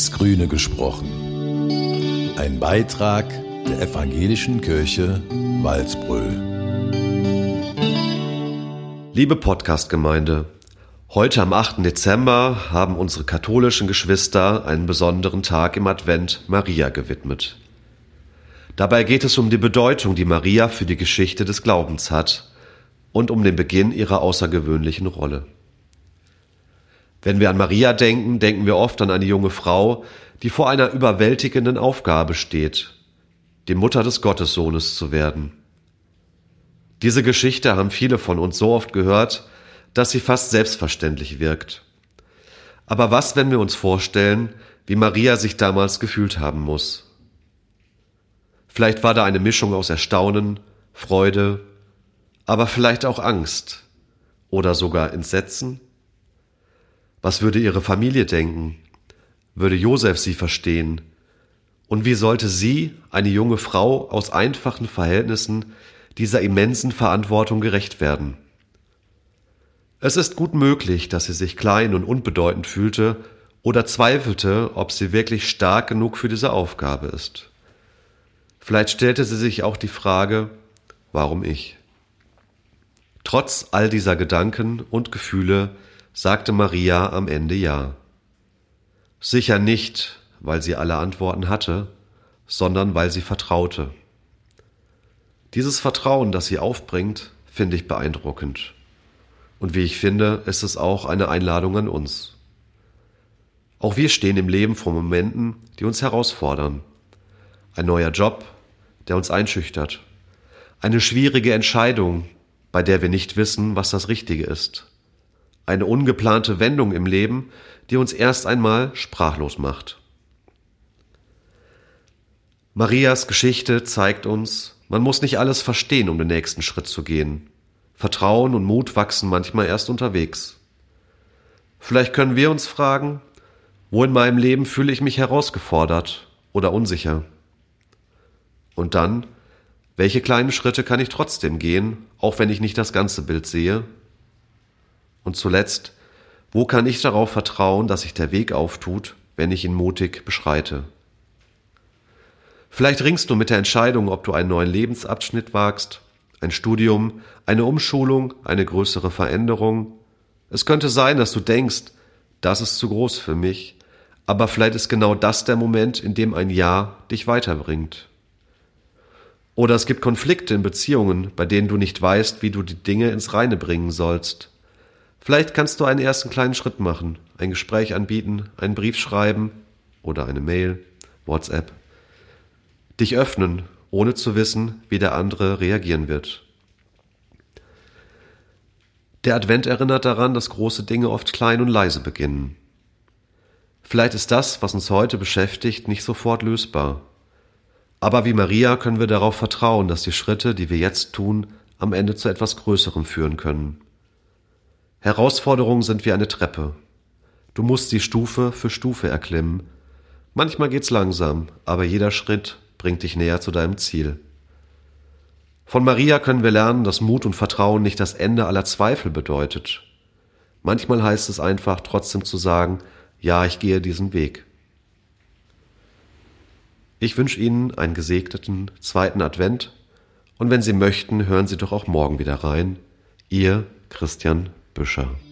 ins Grüne gesprochen. Ein Beitrag der Evangelischen Kirche Walsbröl. Liebe Podcast-Gemeinde, heute am 8. Dezember haben unsere katholischen Geschwister einen besonderen Tag im Advent Maria gewidmet. Dabei geht es um die Bedeutung, die Maria für die Geschichte des Glaubens hat und um den Beginn ihrer außergewöhnlichen Rolle. Wenn wir an Maria denken, denken wir oft an eine junge Frau, die vor einer überwältigenden Aufgabe steht, die Mutter des Gottessohnes zu werden. Diese Geschichte haben viele von uns so oft gehört, dass sie fast selbstverständlich wirkt. Aber was, wenn wir uns vorstellen, wie Maria sich damals gefühlt haben muss? Vielleicht war da eine Mischung aus Erstaunen, Freude, aber vielleicht auch Angst oder sogar Entsetzen. Was würde ihre Familie denken? Würde Josef sie verstehen? Und wie sollte sie, eine junge Frau aus einfachen Verhältnissen, dieser immensen Verantwortung gerecht werden? Es ist gut möglich, dass sie sich klein und unbedeutend fühlte oder zweifelte, ob sie wirklich stark genug für diese Aufgabe ist. Vielleicht stellte sie sich auch die Frage, warum ich? Trotz all dieser Gedanken und Gefühle sagte Maria am Ende ja. Sicher nicht, weil sie alle Antworten hatte, sondern weil sie vertraute. Dieses Vertrauen, das sie aufbringt, finde ich beeindruckend. Und wie ich finde, ist es auch eine Einladung an uns. Auch wir stehen im Leben vor Momenten, die uns herausfordern. Ein neuer Job, der uns einschüchtert. Eine schwierige Entscheidung, bei der wir nicht wissen, was das Richtige ist. Eine ungeplante Wendung im Leben, die uns erst einmal sprachlos macht. Marias Geschichte zeigt uns, man muss nicht alles verstehen, um den nächsten Schritt zu gehen. Vertrauen und Mut wachsen manchmal erst unterwegs. Vielleicht können wir uns fragen, wo in meinem Leben fühle ich mich herausgefordert oder unsicher? Und dann, welche kleinen Schritte kann ich trotzdem gehen, auch wenn ich nicht das ganze Bild sehe? Und zuletzt, wo kann ich darauf vertrauen, dass sich der Weg auftut, wenn ich ihn mutig beschreite? Vielleicht ringst du mit der Entscheidung, ob du einen neuen Lebensabschnitt wagst, ein Studium, eine Umschulung, eine größere Veränderung. Es könnte sein, dass du denkst, das ist zu groß für mich, aber vielleicht ist genau das der Moment, in dem ein Ja dich weiterbringt. Oder es gibt Konflikte in Beziehungen, bei denen du nicht weißt, wie du die Dinge ins Reine bringen sollst. Vielleicht kannst du einen ersten kleinen Schritt machen, ein Gespräch anbieten, einen Brief schreiben oder eine Mail, WhatsApp. Dich öffnen, ohne zu wissen, wie der andere reagieren wird. Der Advent erinnert daran, dass große Dinge oft klein und leise beginnen. Vielleicht ist das, was uns heute beschäftigt, nicht sofort lösbar. Aber wie Maria können wir darauf vertrauen, dass die Schritte, die wir jetzt tun, am Ende zu etwas Größerem führen können. Herausforderungen sind wie eine Treppe. Du musst sie Stufe für Stufe erklimmen. Manchmal geht's langsam, aber jeder Schritt bringt dich näher zu deinem Ziel. Von Maria können wir lernen, dass Mut und Vertrauen nicht das Ende aller Zweifel bedeutet. Manchmal heißt es einfach, trotzdem zu sagen, ja, ich gehe diesen Weg. Ich wünsche Ihnen einen gesegneten 2. Advent und wenn Sie möchten, hören Sie doch auch morgen wieder rein. Ihr Christian Büscher.